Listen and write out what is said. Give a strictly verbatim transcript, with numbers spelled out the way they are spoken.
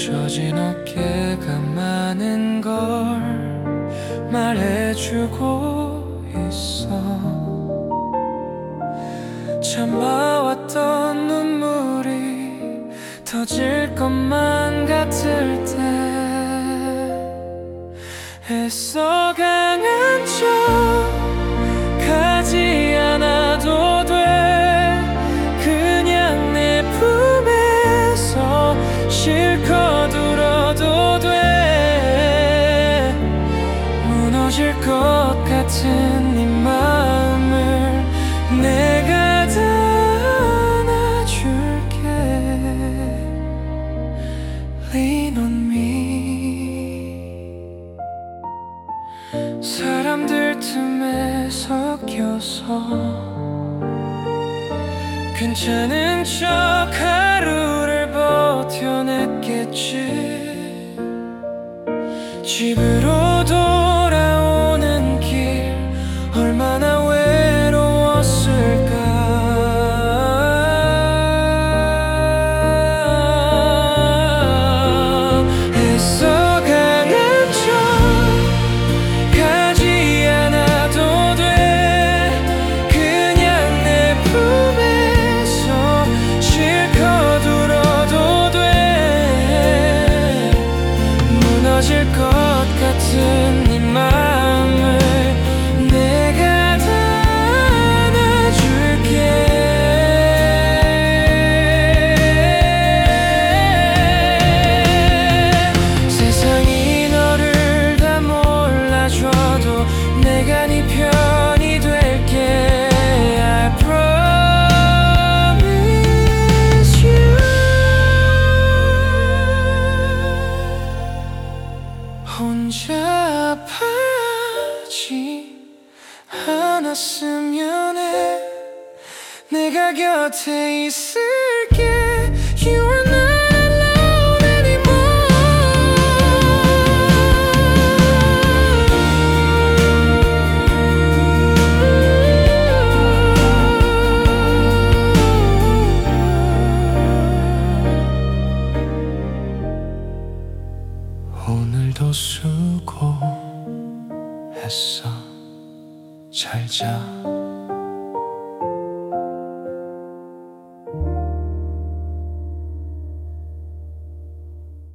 젖은 어깨가 많은 걸 말해주고 있어. 참아왔던 눈물이 터질 것만 같을 때 애써 강한 척 가지 않아도 돼. 그냥 내 품에서 실컷 울어도 돼. 무너질 것 같은 네 마음을 내가 다 안아줄게. Lean on me. 사람들 틈에 섞여서 괜찮은 척 하루를 버텨냈겠지. 집으로 돌아오는 길 얼마나 외로웠을까. 애써 강한 척 가지 않아도 돼. 그냥 내 품에서 실컷 울어도 돼. 무너질 것 같은 네 마음을 내가 다 안아줄게. 세상이 너를 다 몰라줘도 내가 네 편이 될게. I promise you. 혼자 아파하지 않았으면 해. 내가 곁에 있을게. You are not alone anymore. 오늘도 수고했어. 잘 자.